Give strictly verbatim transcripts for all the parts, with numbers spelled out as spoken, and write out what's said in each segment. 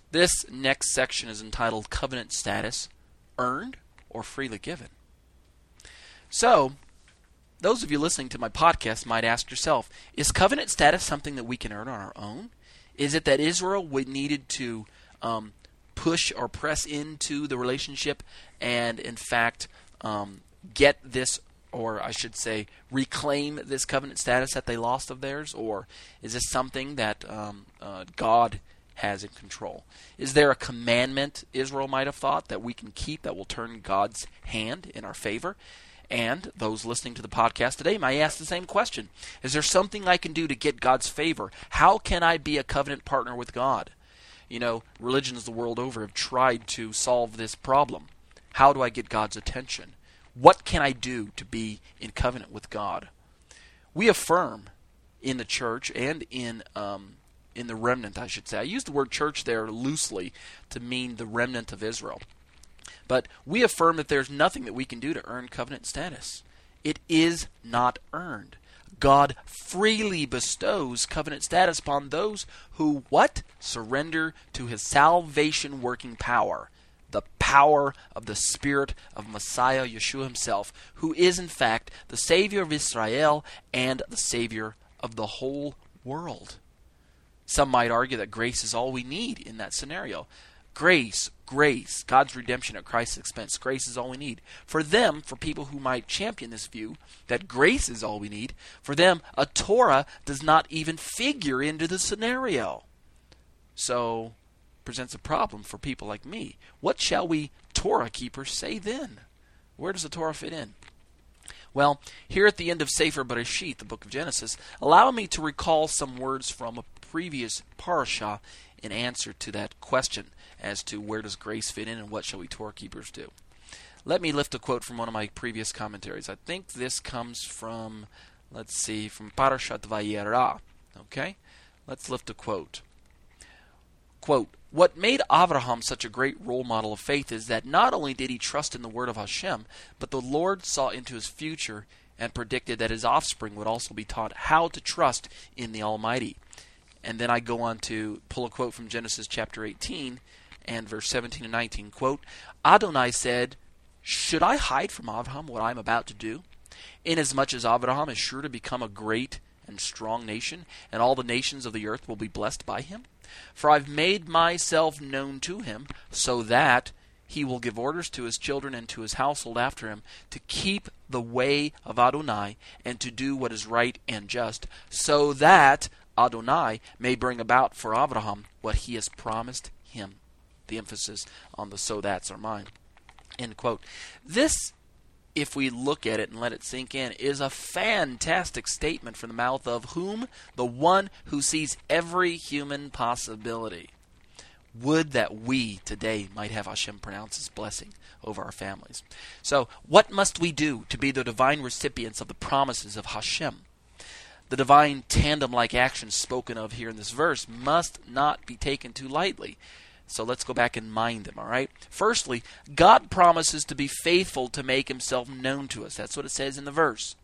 This next section is entitled Covenant Status, Earned or Freely Given. So, those of you listening to my podcast might ask yourself, is covenant status something that we can earn on our own? Is it that Israel would needed to um, push or press into the relationship and, in fact, um, get this, or I should say, reclaim this covenant status that they lost of theirs? Or is this something that um, uh, God has in control? Is there a commandment, Israel might have thought, that we can keep that will turn God's hand in our favor? And those listening to the podcast today might ask the same question. Is there something I can do to get God's favor? How can I be a covenant partner with God? You know, religions the world over have tried to solve this problem. How do I get God's attention? What can I do to be in covenant with God? We affirm in the church and in um, in the remnant, I should say. I use the word church there loosely to mean the remnant of Israel. But we affirm that there's nothing that we can do to earn covenant status. It is not earned. God freely bestows covenant status upon those who, what? Surrender to His salvation-working power. The power of the Spirit of Messiah Yeshua Himself, who is in fact the Savior of Israel and the Savior of the whole world. Some might argue that grace is all we need in that scenario. Grace, grace, God's redemption at Christ's expense. Grace is all we need. For them, for people who might champion this view, that grace is all we need, for them, a Torah does not even figure into the scenario. So, presents a problem for people like me. What shall we Torah keepers say then? Where does the Torah fit in? Well, here at the end of Sefer Bereshit, the book of Genesis, allow me to recall some words from a previous parasha in answer to that question as to where does grace fit in and what shall we Torah keepers do. Let me lift a quote from one of my previous commentaries. I think this comes from, let's see, from Parashat Vayera. Okay? Let's lift a quote. Quote, "What made Avraham such a great role model of faith is that not only did he trust in the word of Hashem, but the Lord saw into his future and predicted that his offspring would also be taught how to trust in the Almighty." And then I go on to pull a quote from Genesis chapter eighteen and verse seventeen and nineteen. Quote, "Adonai said, 'Should I hide from Avraham what I am about to do? Inasmuch as Avraham is sure to become a great and strong nation, and all the nations of the earth will be blessed by him. For I've made myself known to him, so that he will give orders to his children and to his household after him to keep the way of Adonai and to do what is right and just, so that Adonai may bring about for Avraham what he has promised him.'" The emphasis on the "so that's" are mine. End quote. This, if we look at it and let it sink in, is a fantastic statement from the mouth of whom? The one who sees every human possibility. Would that we today might have Hashem pronounce His blessing over our families. So, what must we do to be the divine recipients of the promises of Hashem? The divine tandem-like actions spoken of here in this verse must not be taken too lightly. So let's go back and mind them, all right? Firstly, God promises to be faithful to make Himself known to us. That's what it says in the verse.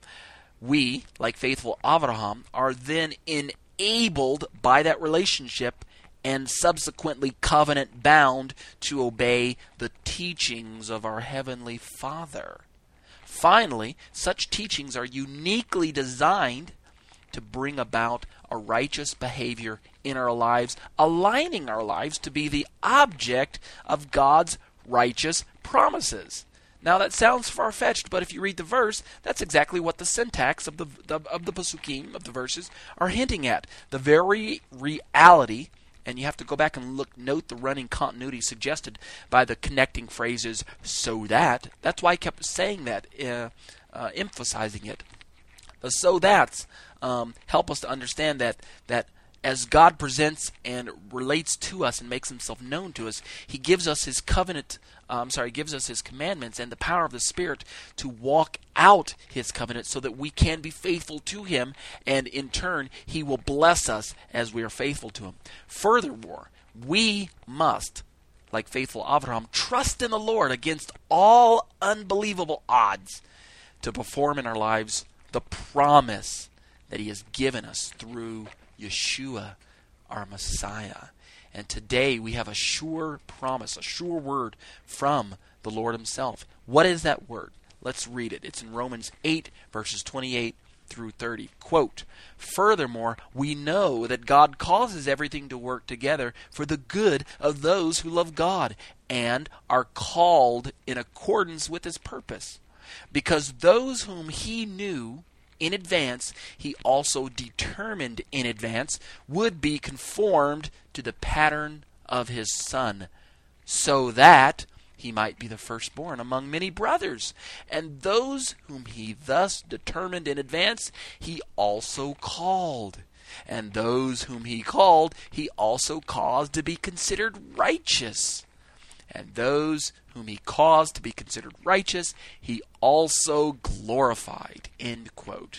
We, like faithful Avraham, are then enabled by that relationship and subsequently covenant bound to obey the teachings of our Heavenly Father. Finally, such teachings are uniquely designed to bring about a righteous behavior in our lives, aligning our lives to be the object of God's righteous promises. Now that sounds far-fetched, but if you read the verse, that's exactly what the syntax of the, the of the pasukim, of the verses, are hinting at. The very reality, and you have to go back and look, note the running continuity suggested by the connecting phrases, so that. That's why I kept saying that, uh, uh, emphasizing it. The so that's um, help us to understand that that as God presents and relates to us and makes Himself known to us, He gives us His covenant, uh, I'm sorry, gives us His commandments and the power of the Spirit to walk out His covenant so that we can be faithful to Him, and in turn, He will bless us as we are faithful to Him. Furthermore, we must, like faithful Avraham, trust in the Lord against all unbelievable odds to perform in our lives the promise that He has given us through Yeshua, our Messiah. And today we have a sure promise, a sure word from the Lord himself. What is that word? Let's read it. It's in Romans eight, verses twenty-eight through thirty. Quote, "Furthermore, we know that God causes everything to work together for the good of those who love God and are called in accordance with his purpose. Because those whom he knew in advance, he also determined in advance would be conformed to the pattern of his Son, so that he might be the firstborn among many brothers. And those whom he thus determined in advance, he also called. And those whom he called, he also caused to be considered righteous. And those whom he caused to be considered righteous, he also glorified." End quote.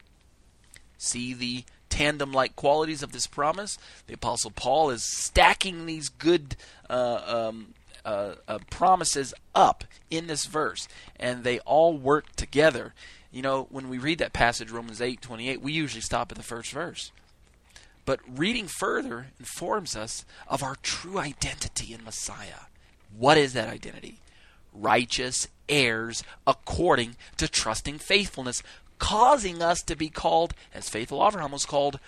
See the tandem-like qualities of this promise? The Apostle Paul is stacking these good uh, um, uh, uh, promises up in this verse, and they all work together. You know, when we read that passage, Romans eight twenty-eight, we usually stop at the first verse. But reading further informs us of our true identity in Messiah. What is that identity? Righteous heirs according to trusting faithfulness, causing us to be called, as faithful Abraham was called,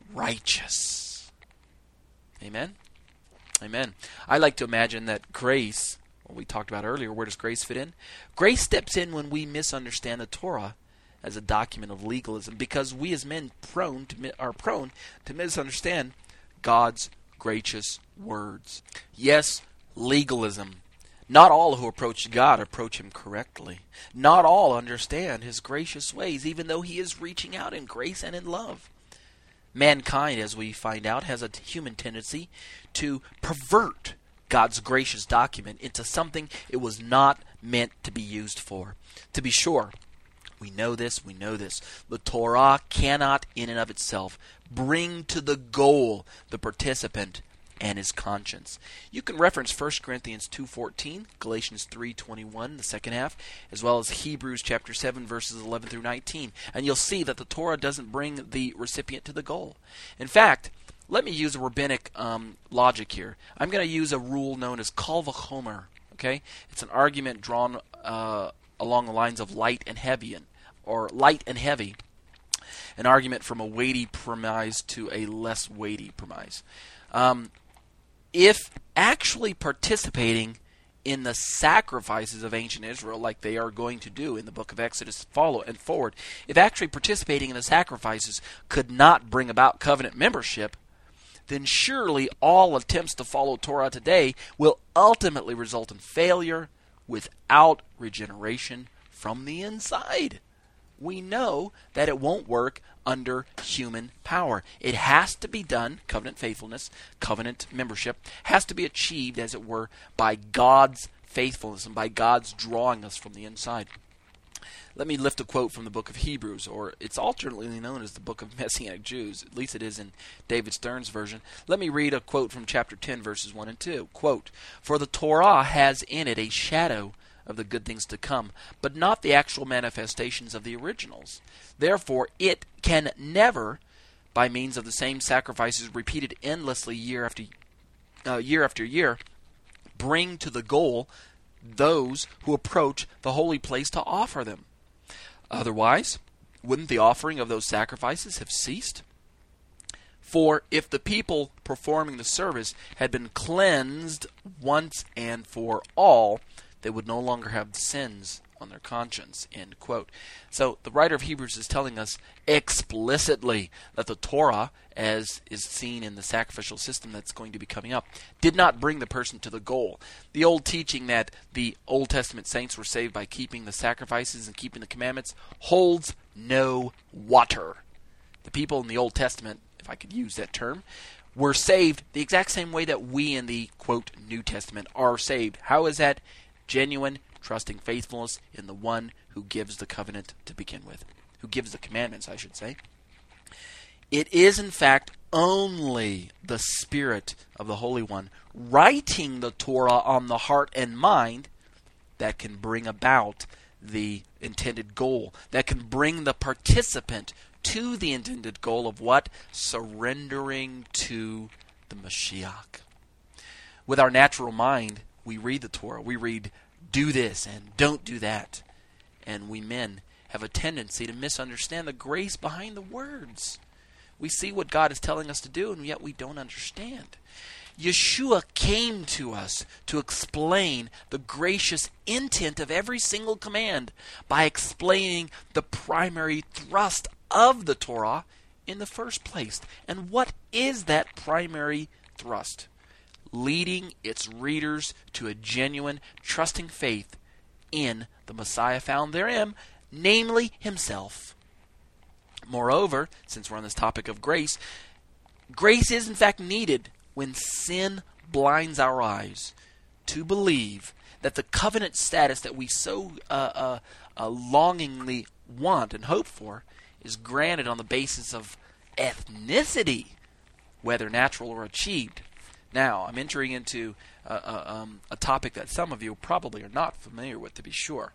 righteous. Amen? Amen. I like to imagine that grace, what we talked about earlier, where does grace fit in? Grace steps in when we misunderstand the Torah as a document of legalism, because we as men prone to, are prone to misunderstand God's gracious words. Yes, legalism. Not all who approach God approach him correctly. Not all understand his gracious ways, even though he is reaching out in grace and in love. Mankind, as we find out, has a human tendency to pervert God's gracious document into something it was not meant to be used for. To be sure, we know this, we know this. The Torah cannot, in and of itself, bring to the goal the participant and his conscience. You can reference First Corinthians two fourteen, Galatians three twenty-one, the second half, as well as Hebrews chapter seven, verses eleven through nineteen, and you'll see that the Torah doesn't bring the recipient to the goal. In fact, let me use a rabbinic um, logic here. I'm going to use a rule known as kal vachomer. Okay, it's an argument drawn uh, along the lines of light and heavy, or light and heavy. An argument from a weighty premise to a less weighty premise. Um, If actually participating in the sacrifices of ancient Israel, like they are going to do in the book of Exodus follow and forward, if actually participating in the sacrifices could not bring about covenant membership, then surely all attempts to follow Torah today will ultimately result in failure without regeneration from the inside. We know that it won't work under human power. It has to be done, covenant faithfulness, covenant membership, has to be achieved, as it were, by God's faithfulness and by God's drawing us from the inside. Let me lift a quote from the book of Hebrews, or it's alternately known as the book of Messianic Jews. At least it is in David Stern's version. Let me read a quote from chapter ten, verses one and two. Quote, "For the Torah has in it a shadow of the good things to come, but not the actual manifestations of the originals. Therefore, it can never, by means of the same sacrifices repeated endlessly year after uh, year after year, bring to the goal those who approach the holy place to offer them. Otherwise, wouldn't the offering of those sacrifices have ceased? For if the people performing the service had been cleansed once and for all, they would no longer have sins on their conscience." End quote. So the writer of Hebrews is telling us explicitly that the Torah, as is seen in the sacrificial system that's going to be coming up, did not bring the person to the goal. The old teaching that the Old Testament saints were saved by keeping the sacrifices and keeping the commandments holds no water. The people in the Old Testament, if I could use that term, were saved the exact same way that we in the, quote, New Testament are saved. How is that? Genuine, trusting faithfulness in the one who gives the covenant to begin with. Who gives the commandments, I should say. It is, in fact, only the Spirit of the Holy One writing the Torah on the heart and mind that can bring about the intended goal. That can bring the participant to the intended goal of what? Surrendering to the Mashiach. With our natural mind, we read the Torah. We read, do this and don't do that. And we men have a tendency to misunderstand the grace behind the words. We see what God is telling us to do, and yet we don't understand. Yeshua came to us to explain the gracious intent of every single command by explaining the primary thrust of the Torah in the first place. And what is that primary thrust? Leading its readers to a genuine, trusting faith in the Messiah found therein, namely himself. Moreover, since we're on this topic of grace, grace is in fact needed when sin blinds our eyes to believe that the covenant status that we so uh, uh, uh, longingly want and hope for is granted on the basis of ethnicity, whether natural or achieved. Now, I'm entering into uh, uh, um, a topic that some of you probably are not familiar with, to be sure.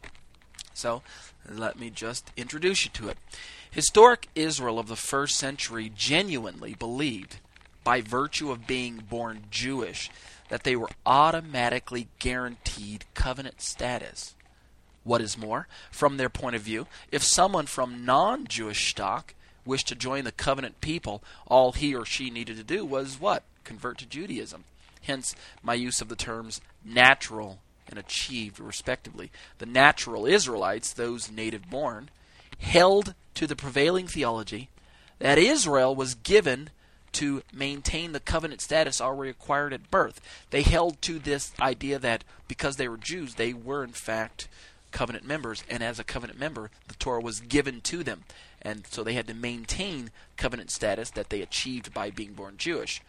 So, let me just introduce you to it. Historic Israel of the first century genuinely believed, by virtue of being born Jewish, that they were automatically guaranteed covenant status. What is more, from their point of view, if someone from non-Jewish stock wished to join the covenant people, all he or she needed to do was what? Convert to Judaism. Hence, my use of the terms natural and achieved, respectively. The natural Israelites, those native-born, held to the prevailing theology that Israel was given to maintain the covenant status already acquired at birth. They held to this idea that because they were Jews, they were in fact covenant members, and as a covenant member, the Torah was given to them. And so they had to maintain covenant status that they achieved by being born Jewish.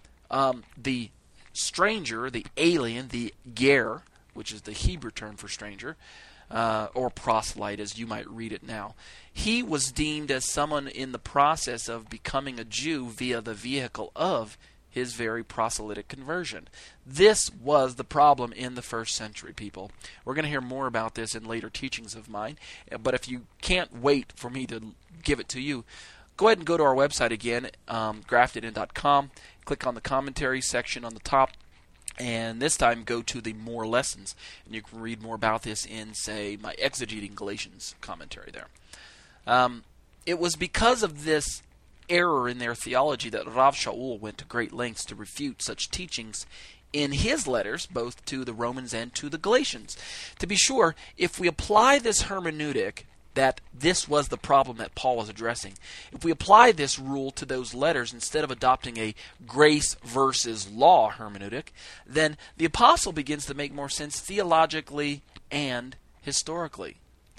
Um, the stranger, the alien, the ger, which is the Hebrew term for stranger, uh, or proselyte as you might read it now, he was deemed as someone in the process of becoming a Jew via the vehicle of his very proselytic conversion. This was the problem in the first century, people. We're going to hear more about this in later teachings of mine, but if you can't wait for me to give it to you, go ahead and go to our website again, um, grafted in dot com, click on the commentary section on the top, and this time go to the More Lessons, and you can read more about this in, say, my Exegeting Galatians commentary there. Um, it was because of this error in their theology that Rav Shaul went to great lengths to refute such teachings in his letters, both to the Romans and to the Galatians. To be sure, if we apply this hermeneutic, that this was the problem that Paul was addressing, if we apply this rule to those letters instead of adopting a grace versus law hermeneutic, then the apostle begins to make more sense theologically and historically.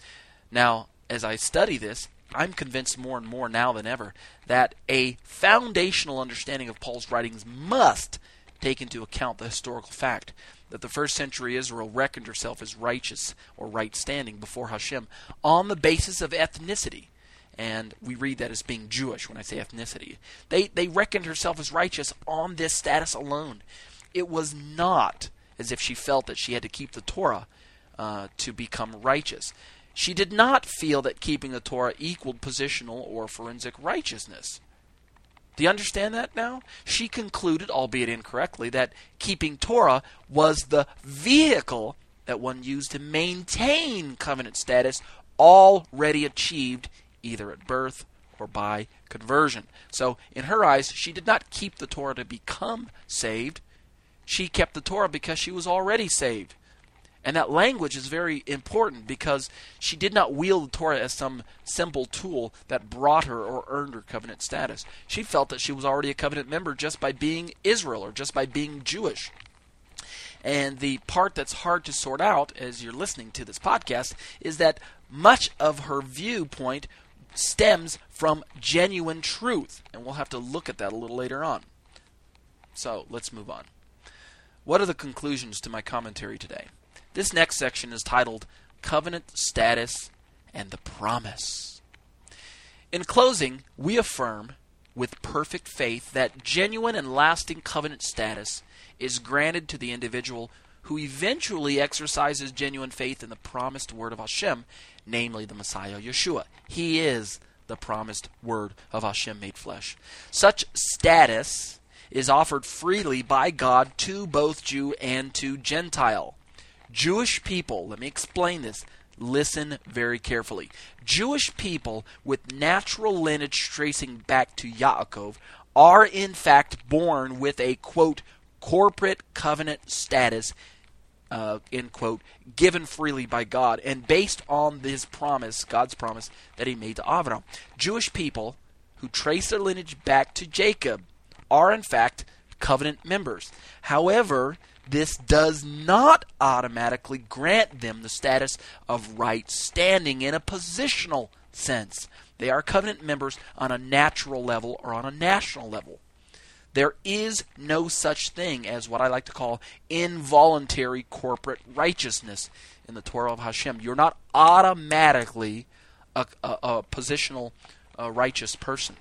Now, as I study this, I'm convinced more and more now than ever that a foundational understanding of Paul's writings must take into account the historical fact that the first century Israel reckoned herself as righteous or right standing before Hashem on the basis of ethnicity. And we read that as being Jewish when I say ethnicity. They, they reckoned herself as righteous on this status alone. It was not as if she felt that she had to keep the Torah uh, to become righteous. She did not feel that keeping the Torah equaled positional or forensic righteousness. Do you understand that now? She concluded, albeit incorrectly, that keeping Torah was the vehicle that one used to maintain covenant status already achieved either at birth or by conversion. So, in her eyes, she did not keep the Torah to become saved. She kept the Torah because she was already saved. And that language is very important because she did not wield the Torah as some simple tool that brought her or earned her covenant status. She felt that she was already a covenant member just by being Israel or just by being Jewish. And the part that's hard to sort out as you're listening to this podcast is that much of her viewpoint stems from genuine truth. And we'll have to look at that a little later on. So, let's move on. What are the conclusions to my commentary today? This next section is titled Covenant Status and the Promise. In closing, we affirm with perfect faith that genuine and lasting covenant status is granted to the individual who eventually exercises genuine faith in the promised word of Hashem, namely the Messiah Yeshua. He is the promised word of Hashem made flesh. Such status is offered freely by God to both Jew and to Gentile. Jewish people, let me explain this. Listen very carefully. Jewish people with natural lineage tracing back to Yaakov are in fact born with a, quote, corporate covenant status, uh, end quote, given freely by God and based on his promise, God's promise that he made to Abraham. Jewish people who trace their lineage back to Jacob are in fact covenant members. However, this does not automatically grant them the status of right standing in a positional sense. They are covenant members on a natural level or on a national level. There is no such thing as what I like to call involuntary corporate righteousness in the Torah of Hashem. You're not automatically a, a, a positional uh, righteous person.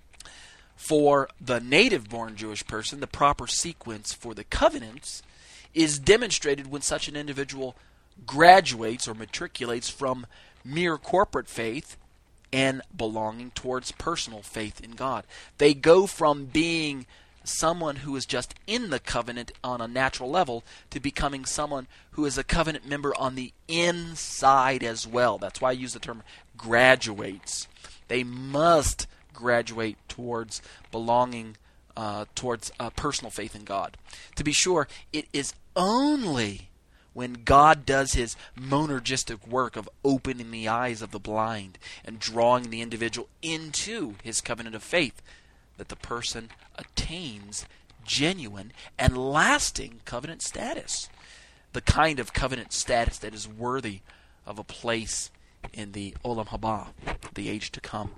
For the native-born Jewish person, the proper sequence for the covenants is demonstrated when such an individual graduates or matriculates from mere corporate faith and belonging towards personal faith in God. They go from being someone who is just in the covenant on a natural level to becoming someone who is a covenant member on the inside as well. That's why I use the term graduates. They must graduate towards belonging uh, towards uh, personal faith in God. To be sure, it is only when God does his monergistic work of opening the eyes of the blind and drawing the individual into his covenant of faith that the person attains genuine and lasting covenant status. The kind of covenant status that is worthy of a place in the Olam Haba, the age to come.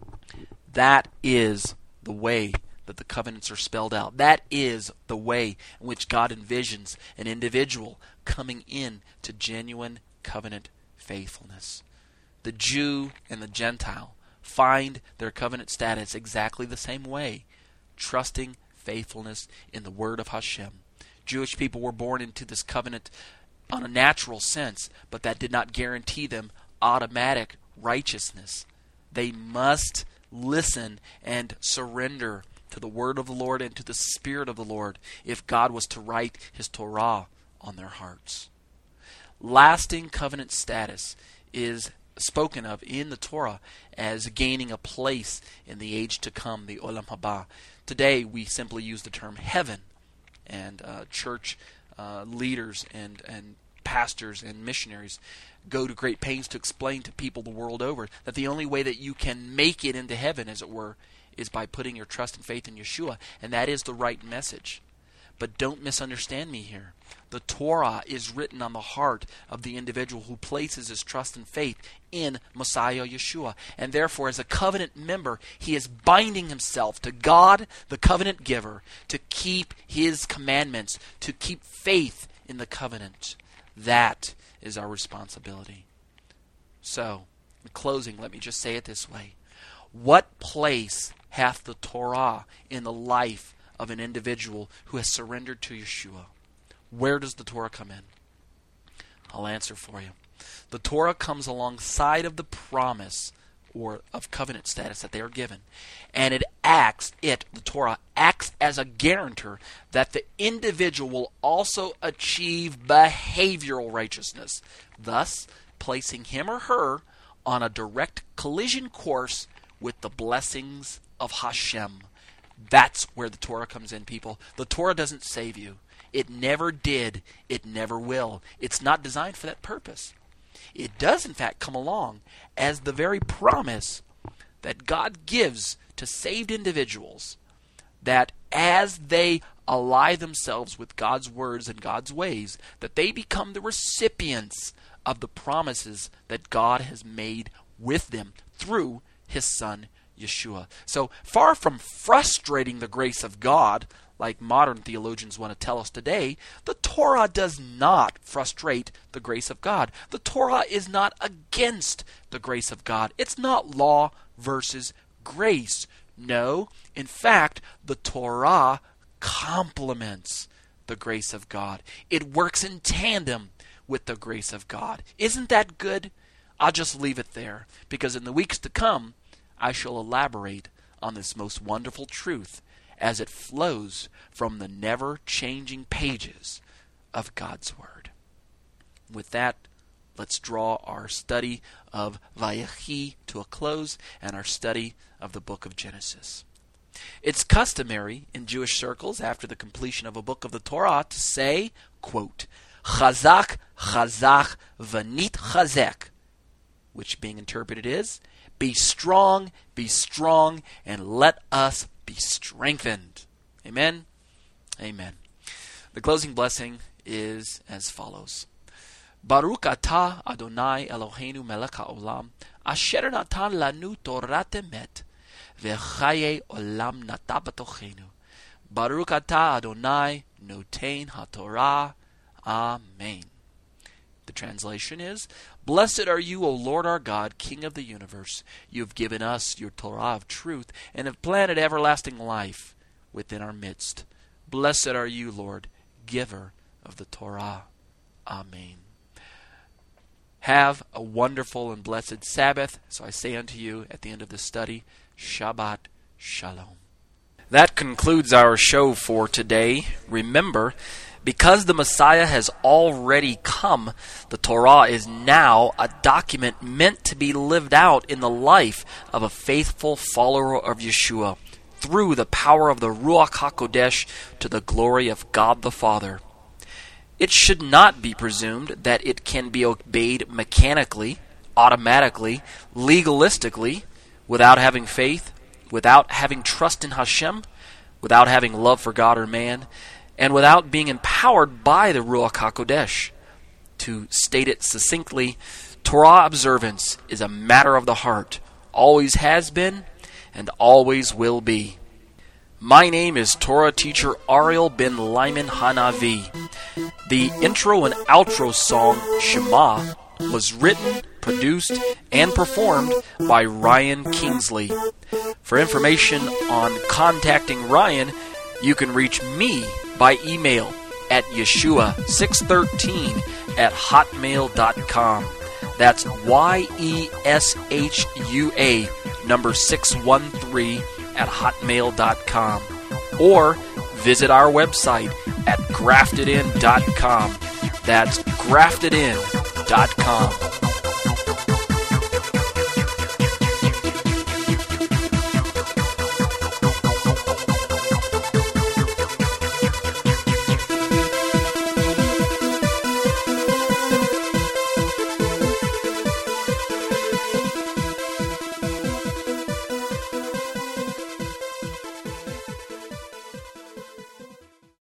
That is the way that the covenants are spelled out. That is the way in which God envisions an individual coming in to genuine covenant faithfulness. The Jew and the Gentile find their covenant status exactly the same way, trusting faithfulness in the word of Hashem. Jewish people were born into this covenant on a natural sense, but that did not guarantee them automatic righteousness. They must listen and surrender to the word of the Lord and to the Spirit of the Lord if God was to write his Torah on their hearts. Lasting covenant status is spoken of in the Torah as gaining a place in the age to come, the Olam Haba. Today we simply use the term heaven, and uh, church uh, leaders and, and pastors and missionaries go to great pains to explain to people the world over that the only way that you can make it into heaven, as it were, is by putting your trust and faith in Yeshua, and that is the right message. But don't misunderstand me here. The Torah is written on the heart of the individual who places his trust and faith in Messiah Yeshua. And therefore, as a covenant member, he is binding himself to God, the covenant giver, to keep his commandments, to keep faith in the covenant. That is our responsibility. So, in closing, let me just say it this way. What place hath the Torah in the life of an individual who has surrendered to Yeshua? Where does the Torah come in? I'll answer for you. The Torah comes alongside of the promise or of covenant status that they are given. And it acts, it, the Torah, acts as a guarantor that the individual will also achieve behavioral righteousness, thus placing him or her on a direct collision course with the blessings of Hashem. That's where the Torah comes in, people. The Torah doesn't save you. It never did. It never will. It's not designed for that purpose. It does, in fact, come along as the very promise that God gives to saved individuals, that as they ally themselves with God's words and God's ways, that they become the recipients of the promises that God has made with them through his Son, Yeshua. So far from frustrating the grace of God, like modern theologians want to tell us today, the Torah does not frustrate the grace of God. The Torah is not against the grace of God. It's not law versus grace. No, in fact, the Torah complements the grace of God. It works in tandem with the grace of God. Isn't that good? I'll just leave it there, because in the weeks to come, I shall elaborate on this most wonderful truth as it flows from the never-changing pages of God's Word. With that, let's draw our study of Vayechi to a close and our study of the book of Genesis. It's customary in Jewish circles after the completion of a book of the Torah to say, quote, Chazak, Chazak, Vanit Chazek, which being interpreted is, be strong, be strong, and let us be strengthened. Amen? Amen. The closing blessing is as follows. Baruch atah Adonai Eloheinu melech haolam, asher natan lanu torat emet, vechaye olam nata batochenu. Baruch atah Adonai noten haTorah. Amen. The translation is, Blessed are you, O Lord our God, King of the universe. You have given us your Torah of truth and have planted everlasting life within our midst. Blessed are you, Lord, giver of the Torah. Amen. Have a wonderful and blessed Sabbath. So I say unto you at the end of this study, Shabbat Shalom. That concludes our show for today. Remember, because the Messiah has already come, the Torah is now a document meant to be lived out in the life of a faithful follower of Yeshua through the power of the Ruach HaKodesh to the glory of God the Father. It should not be presumed that it can be obeyed mechanically, automatically, legalistically, without having faith, without having trust in Hashem, without having love for God or man, and without being empowered by the Ruach HaKodesh. To state it succinctly, Torah observance is a matter of the heart, always has been, and always will be. My name is Torah teacher Ariel ben Lyman Hanavi. The intro and outro song, Shema, was written, produced, and performed by Ryan Kingsley. For information on contacting Ryan, you can reach me by email at yeshua six thirteen at hotmail dot com. That's Y E S H U A number six one three at hotmail dot com. Or visit our website at grafted in dot com. That's grafted in dot com.